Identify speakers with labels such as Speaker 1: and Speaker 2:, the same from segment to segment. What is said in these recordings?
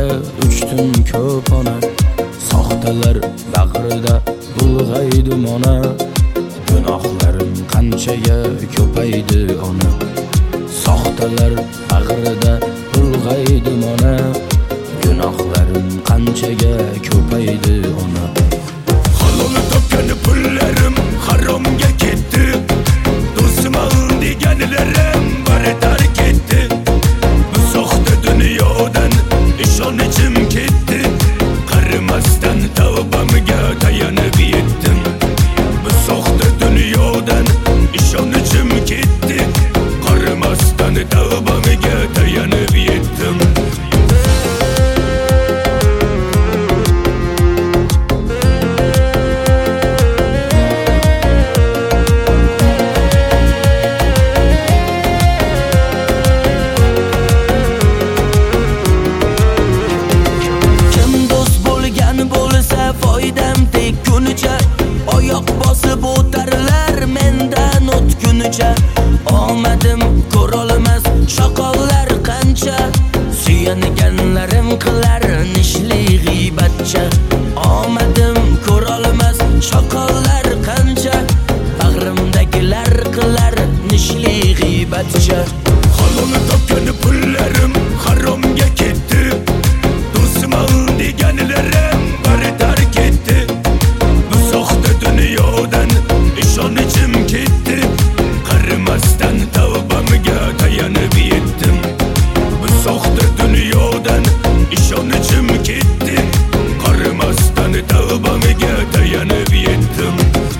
Speaker 1: uchdim ko'p ona, soxtalar bag'rida bulg'aydi ona. Gunohlarim qanchaga ko'paydi ona, soxtalar bag'rida bulg'aydi ona. Gunohlarim qanchaga ko'paydi ona.
Speaker 2: Halolni topgan pullarim haromga ketdi, do'stman deganlarim bari tark etdi. Bu soxta dunyodan ishonchim ketdi, qarimasdan tavbamga tayanib yetdim. Bu soxta dunyodan ishonchim ketdi, qarimasdan tavbamga tayanib yetdim.
Speaker 3: Foydam tekunicha, oyoq bosib o'tarlar mendan o'tgunicha. Omadim ko'rolmas shoqollar qancha, suyanganlarim qilar nishli g'iybatcha. Omadim ko'rolmas shoqollar qancha, bag'rimdagilar qilar nishli g'iybatcha.
Speaker 2: Halolni topgan pullarim haromga ketdi, do'stman deganlarim bari tark etdi. Bu soxta dunyodan ishonchim ketdi, qarimasdan tavbamga tayanib yetdim. Bu soxta dunyodan ishonchim ketdi, qarimasdan tavbamga tayanib yetdim.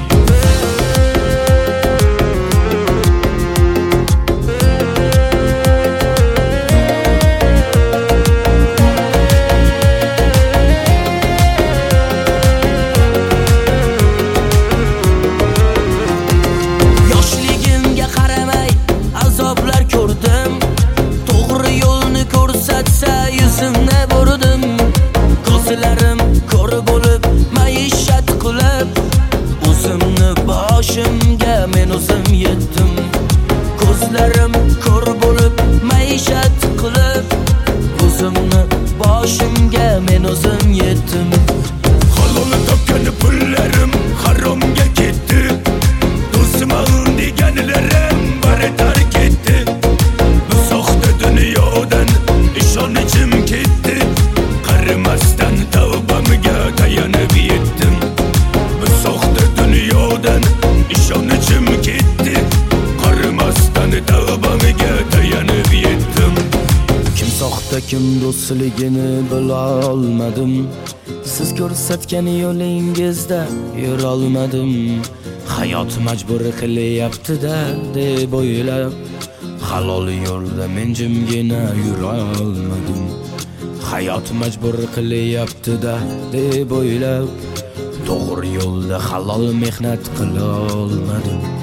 Speaker 3: To'g'ri yo'lni ko'rsatsa yuzimni burdim. Ko'zlarim ko'r bo'lib maishat qilib, o'zimni boshimga men o'zim yetdim. Ko'zlarim ko'r bo'lib maishat qilib, o'zimni boshimga men o'zim yetdim.
Speaker 2: Halolni topgan pullarim haromga ketdi, do'stman deganlarim bari tark etdi. Bu soxta dunyodan ishonchim ketdi, qarimasdan tavbamga tayanib yetdim. Bu soxta dunyodan ishonchim ketdi, qarimasdan tavbamga tayanib yetdim.
Speaker 1: Kim soxta kim do'stligini bila olmadim, siz ko'rsatgan yo'lingizda yura olmadim. Hayot majbur qilyapti-da deb o'ylab, halol yo'lda men jimgina yura olmadim. Hayot majbur qilyapti-da deb o'ylab, to'g'ri yo'lda halol mehnat qila olmadim.